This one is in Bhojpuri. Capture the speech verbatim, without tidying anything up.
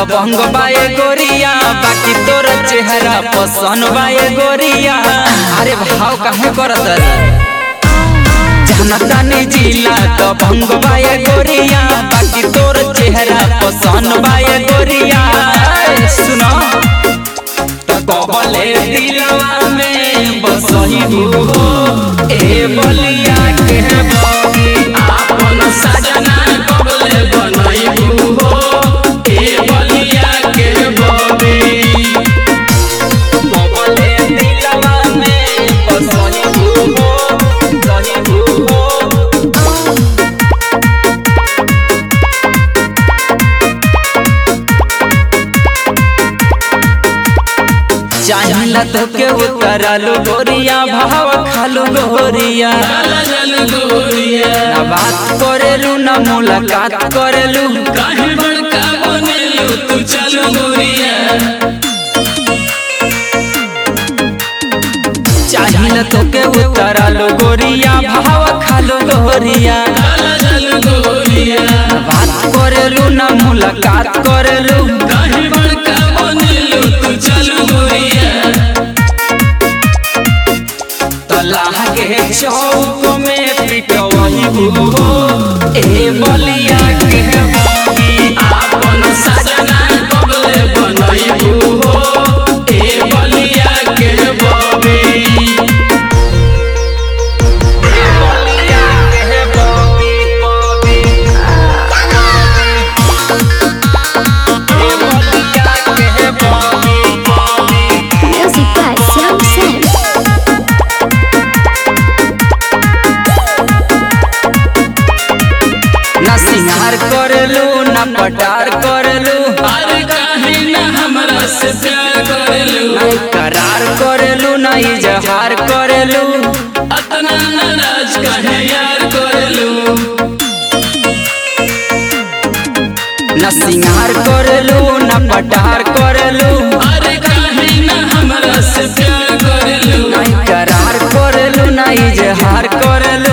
दबंग बाए गोरिया बाकी तोर चेहरा पसंद बाए गोरिया। अरे भाव काहे करत जनता ने जिला दबंग बाए गोरिया बाकी तोर चेहरा पसंद बाए गोरिया। सुनो कबले दिलवा में बसही हो ए बलिया के बगी आपन सजना कबले बनई हो ए बलिया के बगी कबले दिलवा में बसही हो सही हो। चाहिला तो के उतरलू गोरिया भाव खालू गोरिया ना बात करेलू ना मुलाकात करेलू काहे बड़का बनेलू तू चलू गोरिया। चाहिला तो के उतरलू गोरिया भाव खालू गोरिया ना बात करेलू ना मुलाकात करेलू काहे बड़का बनेलू तू चलू गोरिया। लागे चौक में पिटवही हो ए बलिया के बगी आपन सजना कबले बनई हो ए बलिया के बगी ए बलिया के बगी बगी ए बलिया के बगी बगी। Music by Sam Sam. ना सिंगार करेलू ना पटार करेलू अरे काहे ना हमरा से प्यार करेलू ना करार करेलू ना इजहार करेलू अतना नाराज काहे यार करेलू। ना सिंगार करेलू ना पटार करेलू अरे काहे ना हमरा से प्यार करेलू ना करार करेलू ना इजहार करेलू